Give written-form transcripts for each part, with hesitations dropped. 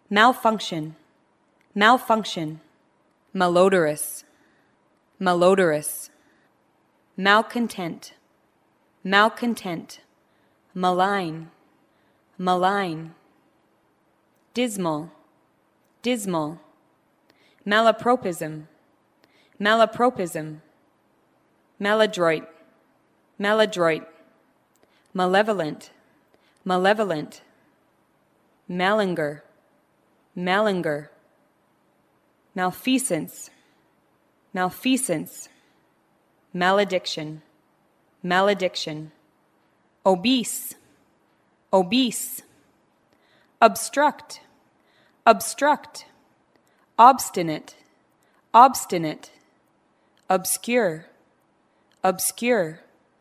malfunction, malfunction, malodorous, malodorous, malcontent, malcontent, malign, malign, dismal, dismal, malapropism, malapropism, maladroit, maladroit, malevolent, malevolent, malinger, malinger, malfeasance, malfeasance, malediction, malediction, obese, obese, obstruct, obstruct, obstinate, obstinate, obscure, obscure,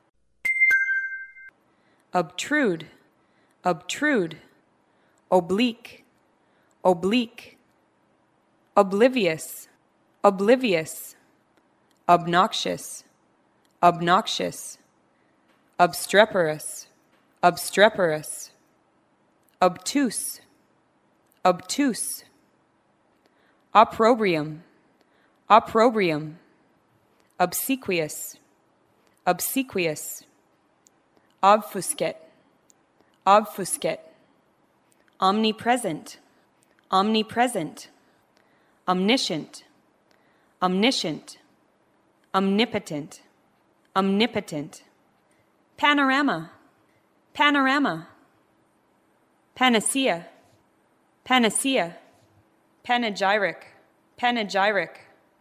obtrude, obtrude, oblique, oblique, oblivious, oblivious, obnoxious, obnoxious, obstreperous, obstreperous, obtuse, obtuse, opprobrium, opprobrium, obsequious, obsequious, obfuscate, obfuscate, omnipresent, omnipresent, omniscient, omniscient, omnipotent, omnipotent, panorama, panorama, panacea, panacea, panegyric, panegyric,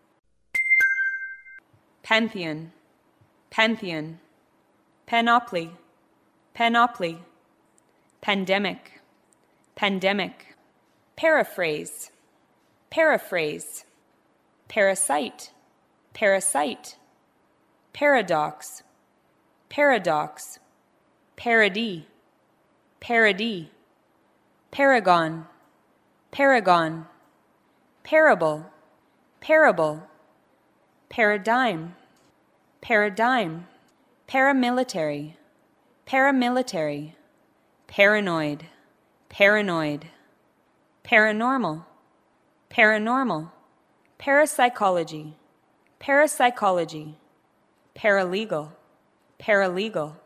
pantheon, pantheon, panoply, panoply, pandemic, pandemic, paraphrase, paraphrase, parasite, parasite, paradox, paradox, parody, parody, paragon, paragon, parable, parable, paradigm, paradigm, paramilitary, paramilitary, paranoid, paranoid, paranormal, paranormal, parapsychology, parapsychology, paralegal, paralegal,